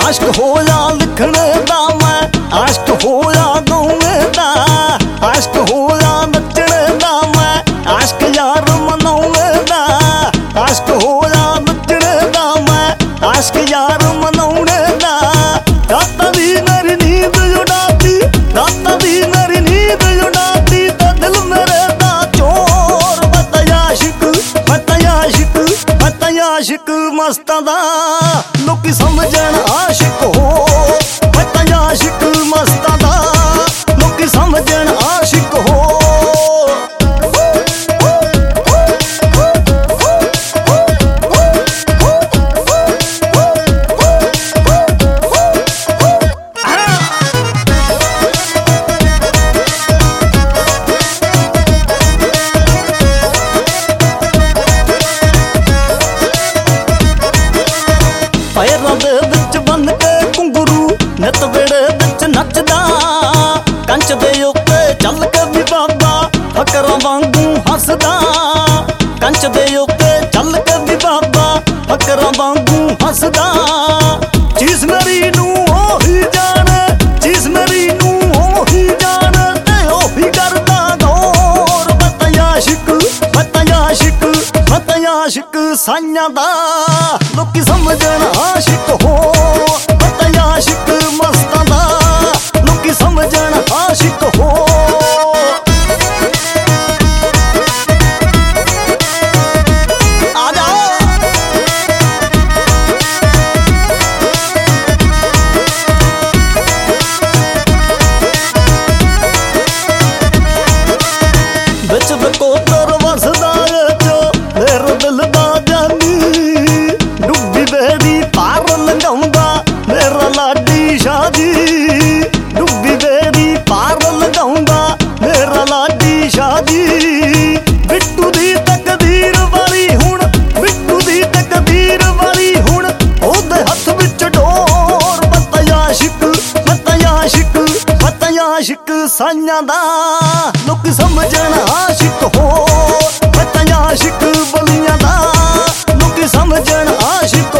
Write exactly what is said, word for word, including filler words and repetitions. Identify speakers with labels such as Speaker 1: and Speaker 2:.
Speaker 1: आशिक होया लिखण दा मैं, आशिक होया गाउण दा, आशिक होया नचण दा मैं, आशिक यार मनाउण दा, आशिक होया नचण दा मैं, आशिक यार मनाउण दा। दाता दी मेरी नींद उड़ाती, दाता दी मेरी नींद उड़ाती, तो दिल मेरे दा चोर बता आशिक, बता आशिक, बता आशिक मस्तां दा लोकी समझण आशिक हो, बता आशिक मस्तां दा लोकी समझण आशिक हो। पैरां दे विच बन के घुंघरू नित वेड़े विच नचदा, कंच दे उत्ते चल के भी बाबा फकरां वांगू हसदा, कंच दे उत्ते चल के भी बाबा फकरां वांगू हसदा। चीज मेरी नू ओही जाने, चीज मेरी नू ओही जाने, ते ओही करदा गौर बता आशिक, बता आशिक, बता आशिक साइयां दा लोकी समझण आशिक हो, बता आशिक मस्तां दा लोकी समझण आशिक हो। आजा बिच बकोतर वसदा जो मेरे दिल दा जानी, डुब्बी बेड़ी पार लगाउंदा मेरा लाडी शादी, डुब्बी बेड़ी पार लगाउंदा मेरा लाडी शादी। बिट्टू दी तकदीर वाली हुण, बिट्टू दी तकदीर वाली हुण, ओदे हत्थ विच डोर बता आशिक, बता आशिक, बता आशिक साइयां दा लोकी समझण आशिक हो, बता आशिक बलियां दा लोकी समझण आशिक